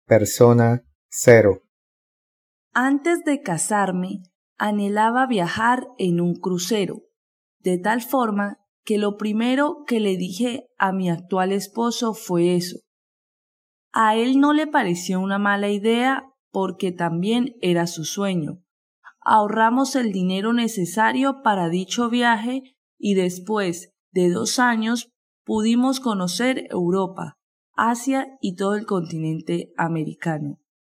Persona 0. Antes de casarme, anhelaba viajar en un crucero, de tal forma que lo primero que le dije a mi actual esposo fue eso. A él no le pareció una mala idea porque también era su sueño. Ahorramos el dinero necesario para dicho viaje y después de 2 años pudimos conocer Europa, Asia y todo el continente americano.